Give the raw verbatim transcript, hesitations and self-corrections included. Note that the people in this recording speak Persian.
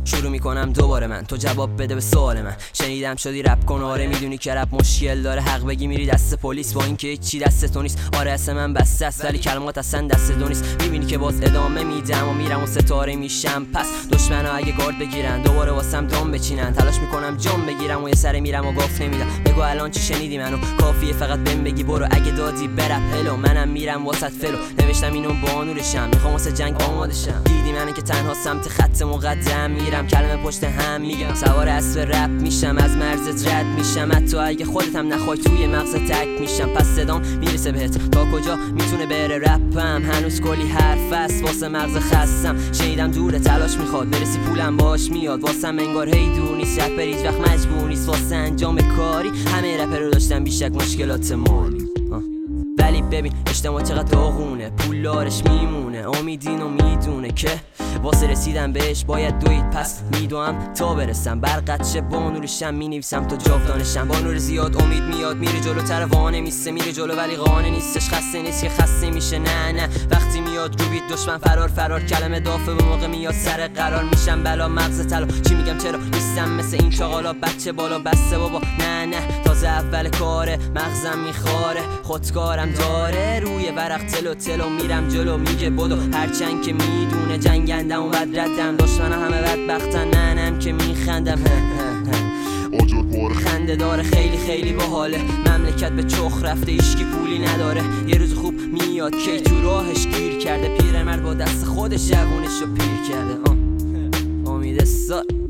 شروع میکنم دوباره من، تو جواب بده به سوال من. شنیدم شدی رپ کن، آره میدونی که رپ مشکل داره، حق بگی میری دست پلیس با اینکه چی دست تو نیست. آره اسم من بسته است ولی کلمات اصلا دست تو نیست. میبینی که باز ادامه میدم و میرم و ستاره میشم. پس دشمنا اگه گارد بگیرن دوباره واسم دام بچینن، تلاش میکنم جام بگیرم و یه سر میرم و گفت نمیدم. بگو الان چی شنیدی منو، کافیه فقط بهم بگی برو. اگه دادی برپ هلو، منم میرم واسط فلو. نوشتم اینو با نورشم، میخوام واسه جنگ آماده شم. دیدی منو که تنها سمت خط مقدم میرم، کلمه پشت هم میگم. سوار اسب رپ میشم، از مرزت رد میشم. حتی اگه خودت هم نخوای توی مغزت تک میشم. پس صدام میرسه بهت تا کجا میتونه بره رپم. هنوز کلی حرف است واسه مغز خستم. شنیدم دوره تلاش میخواد برسی پولم باش میاد. واسم انگار هی دور نیست، رپر هیچ وقت مجبور نیست واسه انجام کاری. همه رپر رو داشتن بیشک مشکلات مالی. ولی ببین اجتماع چقدر داغونه، پولدارش میمونه. امیدینو میدونه که واسه رسیدن بهش باید دوید. پس میدوام تا برسم برقدش با نورشم. مینویسم تا جاودانشم، با نور زیاد امید میاد. میره جلوتر وانه میسته، میره جلو ولی قانه نیستش. خسته نیست که خسته میشه، نه نه وقتی میاد رو بیت دشمن فرار فرار. کلمه دافه به موقع میاد سر قرار میشم بلا مغز طلا. چی میگم چرا نیستم مثل این چاقالا بچه بالا بسته بابا. نه نه تازه اول کاره، مغزم میخاره خودکارم داره. روی ورق تلو تلو میرم جلو، میگه بدو. هرچند که میدونه جنگندم و بد ردم. دشمنم همه بدبختن، منم که میخندم. آجر باره خنده داره خیلی خیلی باحاله. مملکت به چخ رفته، ایشکی پولی نداره. یه روز خوب میاد کی تو راهش گیر کرده. پیرمرد با دست خودش جوونش رو پیر کرده. امید سال